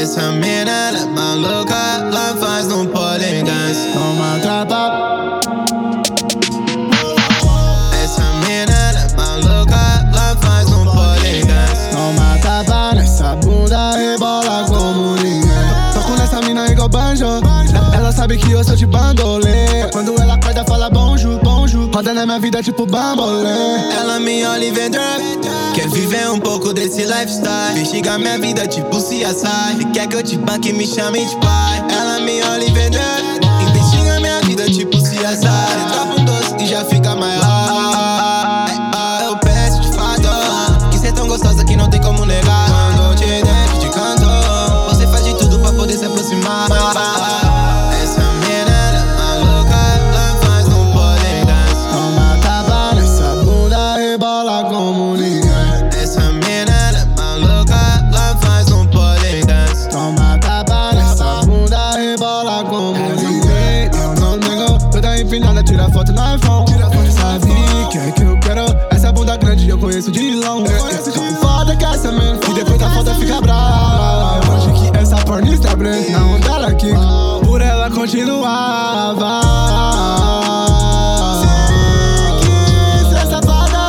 Essa mina ela é maluca, ela faz no Polygans. Toma trapa. Essa mina ela é maluca, ela faz no Polygans. Toma tapa nessa bunda, rebola como ninguém. Toco nessa mina igual banjo. Ela sabe que eu sou de bandolê. Quando ela acorda fala bonjour, bonjour. Roda na minha vida tipo bambolê. Ela me olha e vê drug, quer viver um pouco desse lifestyle. Investiga minha vida tipo CSI. Quer que eu te banque e me chame de pai. Ela me olha e vê drug, investiga minha vida tipo CSI. Troca um doce e já fica maior. Eu peço de fato que cê é tão gostosa que não tem como negar. Quando eu te deixo de canto, você faz de tudo pra poder se aproximar. Essa mina ela é maluca, ela faz no Polygans. Toma tapa nessa bunda, rebola como ninguém. Essa mina ela é maluca, ela faz no Polygans. Toma tapa nessa bunda, rebola como ninguém. Eu não nego, toda empinada, tira foto no iPhone. Sabe que é que eu quero? Essa bunda grande eu conheço de longe. Foda que essa mina, e depois da foda fica brava. Eu acho que essa pornista é branca, na onda ela aqui. Por ela continuava. Se essa safada,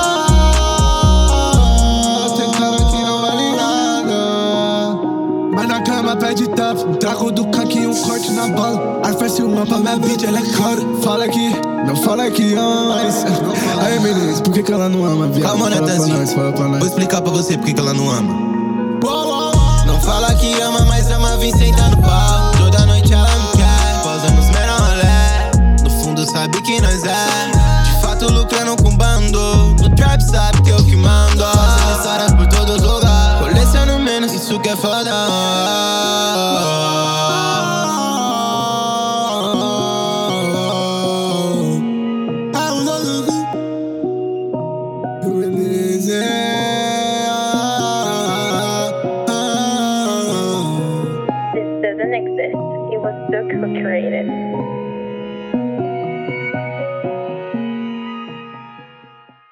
tem cara que não vale nada. Mas na cama pede tapa, um trago do canque e um corte na bola. Arfece uma pra minha bitch, ela é cara. Fala que, não fala que ama mais. Aí meninas, por que ela não ama, viado? Calma, Netanzinho, vou explicar pra você por que ela não ama. Não fala que ama, mas ama vir sentando pau. Toda noite ela não quer, posamos menor rolê. No fundo sabe que nós é, de fato lucrando com bando. No trap sabe que eu que mando. Fazendo histórias por todos os lugares, coleciono menos, isso que é foda. This doesn't exist. It was so created.